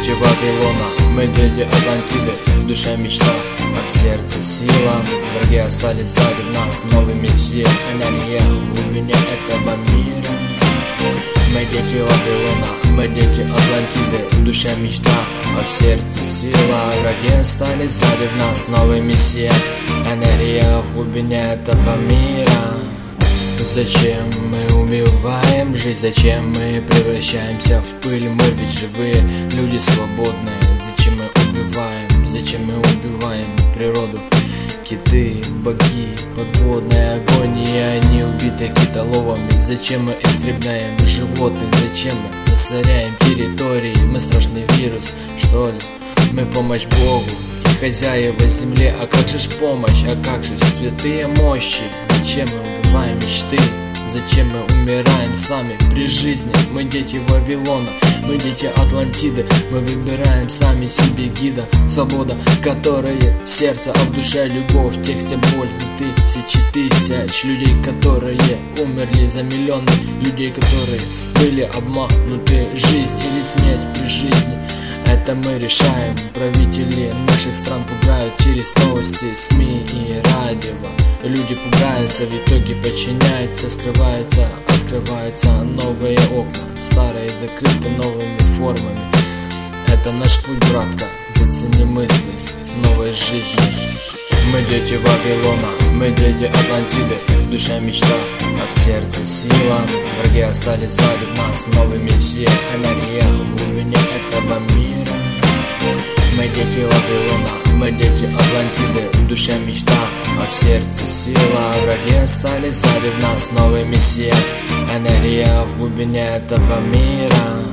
дети Вавилона, мы дети Атлантиды. В душе мечта, а в сердце сила. Враги остались сзади в нас, новый мессия. Энергия в глубине этого мира. Мы дети Вавилона, мы дети Атлантиды. В душе мечта, а в сердце сила. Враги остались сзади в нас, новый мессия. Энергия в глубине этого мира. Зачем мы убиваем жизнь, зачем мы превращаемся в пыль? Мы ведь живые люди свободные. Зачем мы убиваем природу? Киты, боги, подводная агония, они убиты китоловами. Зачем мы истребляем животных? Зачем мы засоряем территории? Мы страшный вирус, что ли? Мы помощь Богу и хозяева земли. А как же ж помощь, а как же святые мощи? Зачем мы убиваем мечты? Зачем мы умираем сами при жизни? Мы дети Вавилона, мы дети Атлантиды. Мы выбираем сами себе гида. Свобода, которая в сердце, а в душе любовь. В тексте боль за тысяч людей, которые умерли за миллионы людей, которые были обмануты. Жизнь или смерть при жизни, это мы решаем. Правители наших стран пугают через новости, СМИ и радио. Люди пугаются, в итоге подчиняются, скрываются, открываются новые окна. Старые закрыты новыми формами. Это наш путь, братка, зацени мысли новой жизни. Мы дети Вавилона, мы дети Атлантиды. В душе мечта, а в сердце сила. Враги остались сзади в нас, новый мессия. Энергия в глубине этого мира. Мы дети Вавилона, мы дети Атлантиды. В душе мечта, а в сердце сила. Враги остались сзади в нас, новый мессия. Энергия в глубине этого мира.